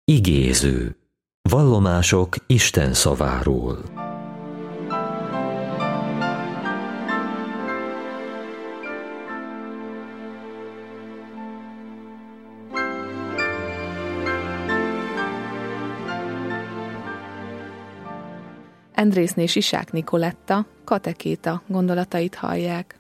Igéző. Vallomások Isten szaváról. Endrészné Sisák Nikoletta, katekéta gondolatait hallják.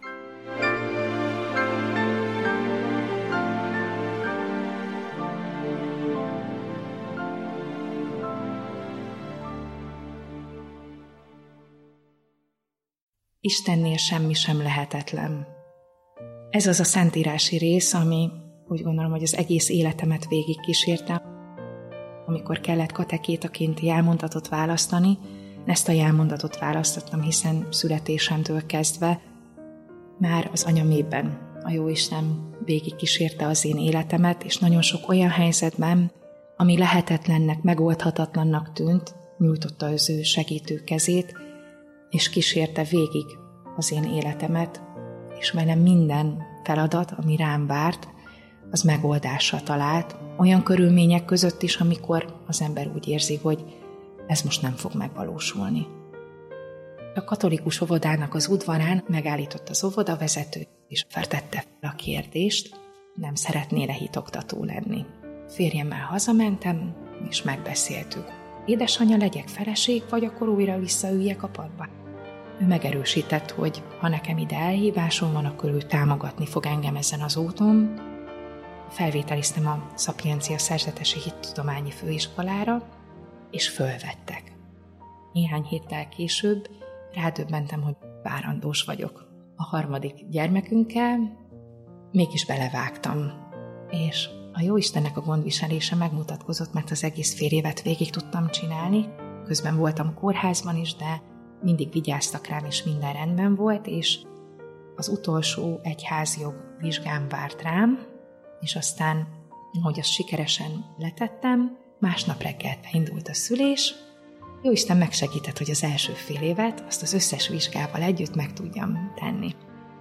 Istennél semmi sem lehetetlen. Ez az a szentírási rész, ami úgy gondolom, hogy az egész életemet végigkísérte. Amikor kellett katekétaként jelmondatot választani, ezt a jelmondatot választottam, hiszen születésemtől kezdve már az anyamében a Jóisten végigkísérte az én életemet, és nagyon sok olyan helyzetben, ami lehetetlennek, megoldhatatlannak tűnt, nyújtotta az ő segítő kezét, és kísérte végig az én életemet, és velem minden feladat, ami rám várt, az megoldásra talált, olyan körülmények között is, amikor az ember úgy érzi, hogy ez most nem fog megvalósulni. A katolikus óvodának az udvarán megállított az óvodavezető, és feltette fel a kérdést, nem szeretnél-e hitoktató lenni. Férjemmel hazamentem, és megbeszéltük. Édesanyja, legyek feleség, vagy akkor újra visszaüljek a padba. Ő megerősített, hogy ha nekem ide elhívásom van, akkor ő támogatni fog engem ezen az úton. Felvételiztem a Szapiencia Szerzetesi Hittudományi Főiskolára, és fölvettek. Néhány héttel később rádöbbentem, hogy várandós vagyok. A harmadik gyermekünkkel mégis belevágtam, és a Jóistennek a gondviselése megmutatkozott, mert az egész fél évet végig tudtam csinálni. Közben voltam kórházban is, de mindig vigyáztak rám, és minden rendben volt, és az utolsó egyházjog vizsgám várt rám, és aztán, ahogy azt sikeresen letettem, másnap reggel indult a szülés. Jóisten megsegített, hogy az első fél évet azt az összes vizsgával együtt meg tudjam tenni.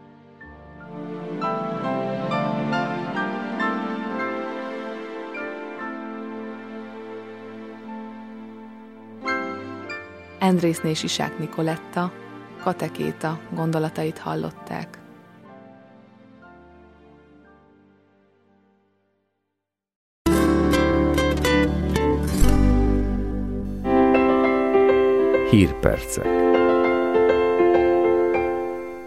Endrészné Sisák Nikoletta, katekéta gondolatait hallották. Hírpercek.